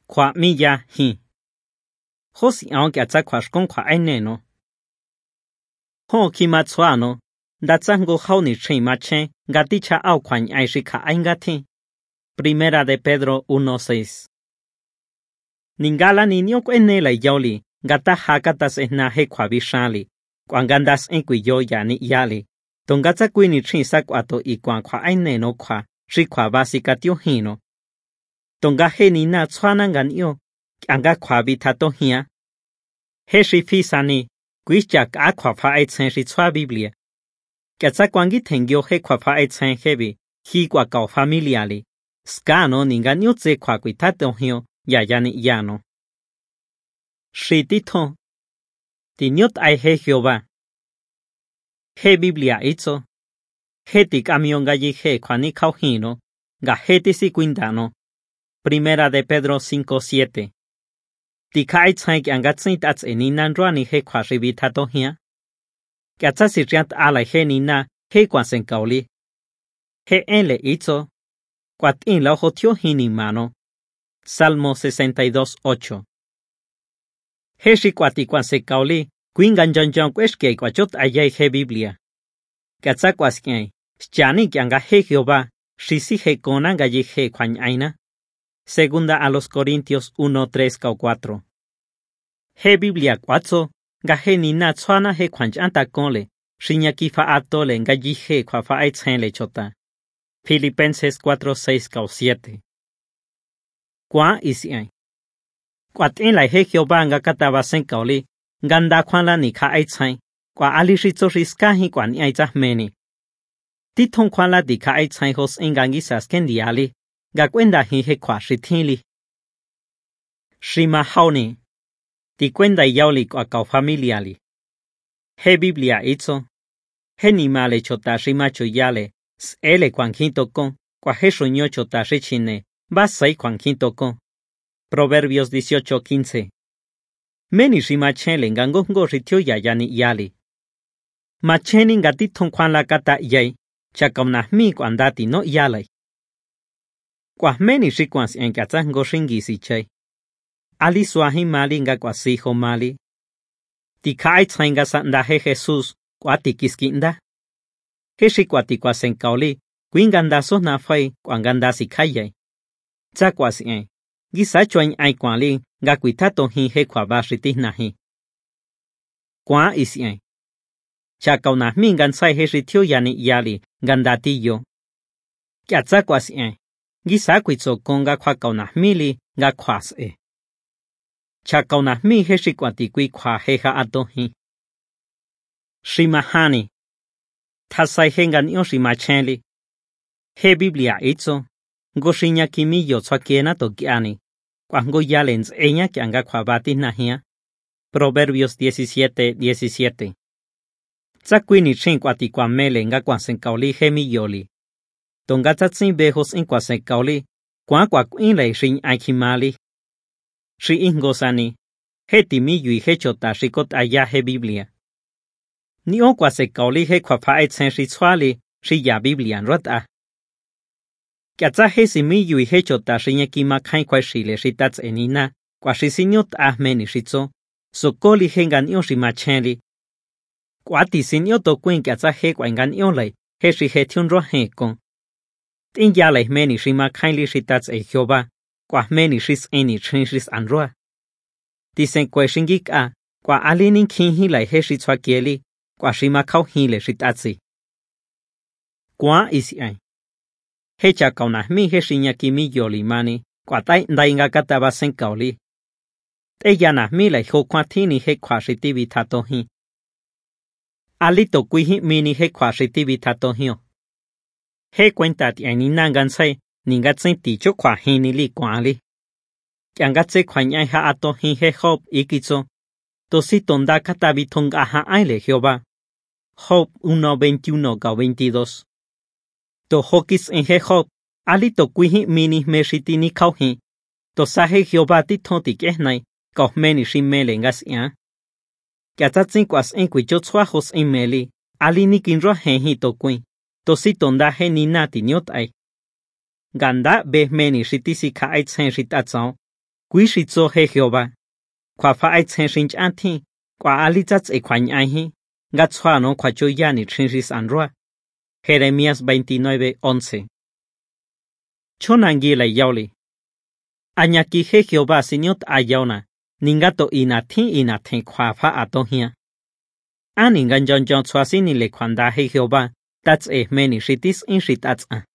Khóa mi ya hi. Hô si áo kẻ cha khóa con khóa ai nè nó. Hô khi mà xóa nó, đã cha ngô khâu ni chây mà chê, gà tí cha ao khoảnh ai sĩ khá anh gà thi. Primera de Pedro 1:6. Ningala ni niyo kwen ne la yoli, gata hakatas na he khóa vi shali. Quang gandas en quy yo ya ni yali. Tong gata quy ni chin sa kwato i quang khóa ai nè nó khóa, sĩ khóa básica tiêu hi nó. Tong gà he ni na chua gan yo, ang gà khóa vi tato hia. He sĩ phi sa ni, quý chạc á khóa phá ai chen sĩ chua Biblia. Kẻ cha quang ghi thành yo he khóa phá ai chen he vi, hi quả cầu familiali. Ska no ni gan yo tse khóa quy tato hio, ya ni ya no. Sĩ tí thô. Ti nyot ai he Jehová. He Biblia itzo. He ti camion galli he kwani kaujino. Ga he ti si quindano. Primera de Pedro 5:7. Ti kai tsai ki angatsin tats eninan ruani he kwa ribitato hia. Katsa si riat ala he nina he kwasen kauli. He enle itzo. Kwat in la hotio hini mano. Salmo 62:8. He shi kwati kwanse kauli. Quingan John Queske Quachot Ayay He Biblia. Katsakwasky, Chani Kyanga He Jehová, Shisi He Konanga Ye He Kwan Aina. Segunda a los Corintios 1:3-4. He Biblia Quatso, Gahe Nina Tswana He Kwanchanta Kole, Shinyaki Atole Gayi He Kwafa Aitzhenle Chota. Filipenses 4:6-7. Kwa Isiai. Quatin la He Jehová Anga Katabasen Kaoli. Ganda kwan la ni ka ai chai, kwa ali shi tso shi ska hi kwan ai cha meni. Ti thong kwan la di ka ai chai hos engangi sas ken di ali, ga kwenda hi he kwa shi thili. Shima hauni. Ti kwenda yauli kwa kau familiali. He Biblia itzo. He ni male chota shima chuyale, ele kwan kinto kon, kwa he shunyo chota shi chine, basai kwan kinto kon. Proverbios 18:15. Meni shi machele ngango ngo rityo ya ni yali. Macheni ngati thong kwan la kata yai, chakamna mi kwandati no yalai. Kwa meni shi kwans en katsa ngo shingi si chay. Ali swahi mali nga kwa siho mali. Ti kai tsainga sanda he Jesus, kwa ti kiskinda. He shi kwa ti kwa senkauli, kwinganda so na fai kwa nganda si kayai. Tsa kwa si en. Gisa choin ai kwa li, nga kuitato hi he kwa bashiti nahi. Kwa isien. Chakau na mi gansai he rityo yani yali, gandati yo. Kiatsa kwa sien. Gisa kuitso konga kwa kau na mili, nga kwa se. Chakau na mi he shikwati kui kwa heha ato hi. Shimahani. Tasai hengan yo shimacheli. He Biblia itzo. Goshinya kimi yo tswakiena to kiani. Cuando ya le enseña que anga kwabati nahia. Proverbios 17:17. Tsakwini chin kwati kwa mele nga kwansen kauli hemi yoli. Tonga tatsin bejos in kwansen kauli, kwa kwin le shin aikimali. Shi ingosani, heti mi yui hechota shikot aya he Biblia. Ni o kwansen kauli he kwa pa etsen shi tswali, shi ya Biblia rota. Kiatsa he si mi yui hechota shinya kima kain kwa shile shitats enina, kwa shisinyot ahmeni shitso, sokoli hengan yo shimacheli. Kwa ti sinyoto kwen kiatsa he kwa engan yo lay, he shi hetion ro he kon. Tin ya lay meni shima kain li shitats e Jehová, kwa meni shis eni chin shis anroa. Disen kwe shingik a, kwa alinin kin hi lay he shitswa kieli, kwa shima kau hile shitatsi. Kwa isi ay. Hecha kauna mi he shinya kimi yoli mani, kwa tai ndainga kataba sen kauli. Te yana mi la ho kwa tini he kwa shitibi tato hi. Alito kuihi mini he kwa shitibi tato hio. He cuenta ti ani nangansai, ningatsen ticho kwa hini li kwa ali. Kiangatse kwa nyai ha ato hi he hop ikitso. Tosi tonda katabi tonga ha aile Jehová. Job 1:21-22. To hokis en he Job, alito kuihi mini meshitini kauhi. To sahe Jehová ti tonti kehnai, kohmeni shimele ngas ya. Kiatatsin kwas en kuichotswahos en meli, alini kinro henhi to kuin. To si tonda he ninati nyot ay. Ganda behmeni shitisi ka aitsen shitatsao. Quý sĩ cho he Jehová. Khoa phá ai chen sinh an thi, quả ali chats e khoanh ai hi, ngắt xoa nó khoa cho ya ni chen ris an roa. Jeremías 29:11. Cho nàng ghi lại yao li. Anyaki he Jehová sinyot ayona, ningato ina ten khoa phá ato hia. Aningan John xoa sini le khoanda he Jehová, that's e meni shitis in shitats a.